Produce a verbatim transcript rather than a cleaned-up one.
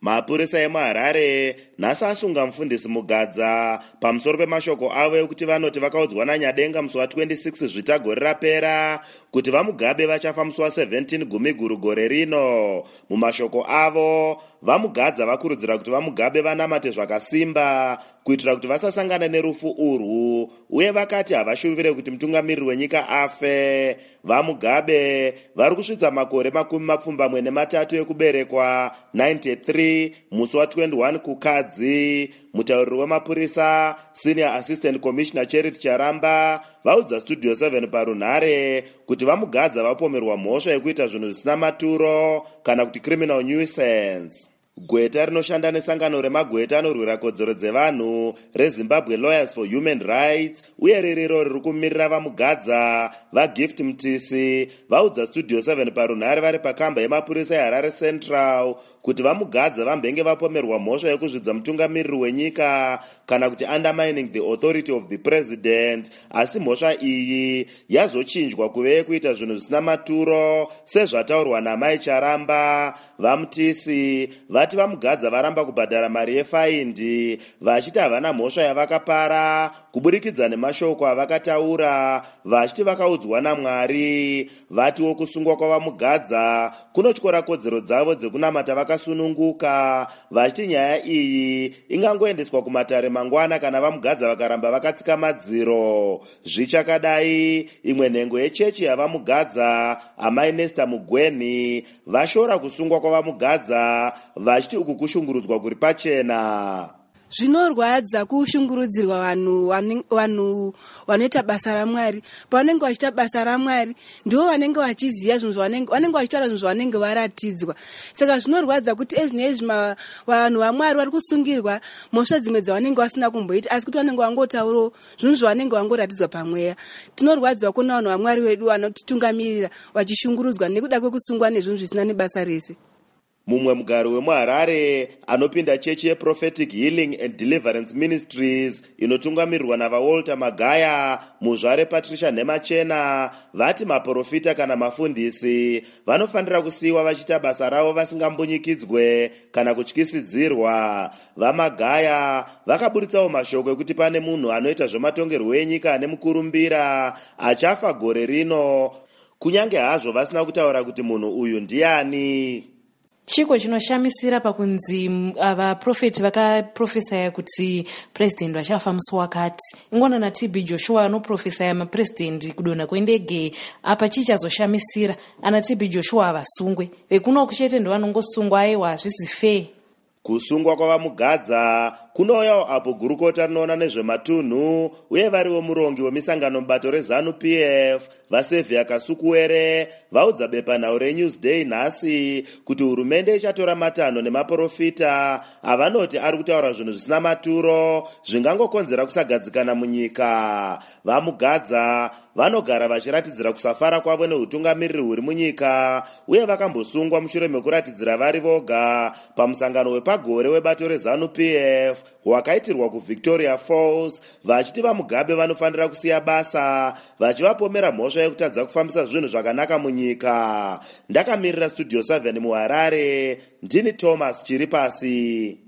Mapurisa emuHarare nhasi asunga mufundisi Mugadza pamusoro pemashoko avo ekuti vanoti vakaudzwa naNyadenga musi wa26 zvitagore rapera kuti vaMugabe vachafa musi wa17 Gumiguru gore rino. Mumashoko avo vaMugadza vakurudzira kuti vaMugabe vanamate zvakasimba kuitira kuti vasasangana nerufu urwu, uye vakati havashuvire kuti mutungamiriri wenyika afe. VaMugabe vari kusvitsa makore makumi mapfumbamwe nematatu ekuberekwa ninety-three musi wa21 Kukadzi. Mutauriri wemapurisa Senior Assistant Commissioner Charity Charamba vaudza Studio seven parunhare kuti vaMugadza vapomerwa mhosva yekuita zvinhu zvisina maturo kana kuti criminal nuisance. Gweta rinoshanda nesangano remagweta anorwira kodzero dzevanhu reZimbabwe Lawyers for Human Rights uye ririro riri kumirira vaMugadza vaGift Mtisi vaudza Studio seven parunhare vari pakamba yemapurisa eHarare Central kuti vaMugadza vambenge vapomerwa mhosva yekuzvidza mutungamiriri wenyika kana kuti undermining the authority of the president, asi mhosva iyi yazochinjwa kuve yekuita zvinhu zvisina maturo sezvataurwa naMai Charamba. VaMtisi vati vaMugadza varamba kubhadhara mari yefaindi vachiti havana mhosva yavakapara kuburikidza nemashoko avakataura vachiti vakaudzwa naMwari. Vatiwo kusungwa kwavaMugadza kunotyora kodzero dzavo dzekunamata vakasununguka vachiti nyaya iyi ingangoendeswa kumatare mangwana kana vaMugadza vakaramba vakatsika madziro. Zvichakadai, imwe nhengo yechechi yavaMugadza Amai Nesta Mugweni vashora kusungwa kwavaMugadza vachiti uku kushungurudzwa kuri pachena. Zvinorwadza kushungurudzirwa vanhu vanhu vanoita basa raMwari. Pavanenge vachiita basa raMwari ndivo vanenge vachiziva zvinhu zvavanenge vanenge vachitaura zvinhu zvavanenge varatidzwa. Saka zvinorwadza kuti ezvinezvi vanhu vaMwari vari kusungirwa mhosva dzimwe dzavanenge vasina kumboita, asi kuti vanenge vangotaurawo zvinhu zvavanenge vangoratidzwa pamweya. Tinorwadzwa kuna vanhu vaMwari vedu vanotitungamirira vachishungurudzwa nekuda kwekusungwa nezvinhu zvisina nebasa rese. Mumwe mugari wemuHarare anopinda chechi yeProphetic Healing and Deliverance Ministries inotungamirirwa navaWalter Magaya muzvare Patricia Nemachena vati maprofita kana mafundisi vanofanira kusiiwa vachiita basa ravo vasingambunyikidzwe kana kutyisidzirwa. VaMagaya vakaburitsawo mashoko ekuti pane munhu anoita zvematongerwo enyika ane mukurumbira achafa gore rino, kunyange hazvo vasina kutaura kuti munhu uyu ndiani. Chiko chinoshamisira pakunzi vaprofeti vakaprofesaya kuti president vachafa musi wakati. Ingona na T B Joshua anoprofesaya mapresident kudona kwendege apa chichazoshamisira ana T B Joshua avasungwe. Vekuno kuchete ndo vanongosungwa aiwa hazvisi fair. Kusungwa kwavaMugadza kunouyawo apo gurukota rinoona nezvematunhu uye variwo murongi wemisangano mubato reZanu P F vaSevhia Kasukuwere vaudza bepanhau reNewsday nhasi kuti hurumende ichatora matanho nemaprofita avanoti ari kutaura zvinhu zvisina maturo zvingangokonzera kusagadzikana munyika. VaMugadza vanogara vachiratidzira kusafara kwavo neutungamiriri huri munyika uye vakambosungwa mushure mekuratidzira vari voga pamusangano wepagore webato reZanu P F wakaitirwa kuVictoria Falls vachiti vaMugabe vanofanira kusiya basa vachivapomera mhosva yekutadza kufambisa zvinhu zvakanaka munyika. Ndakamirira Studio seven muHarare, ndini Thomas Chiripasi.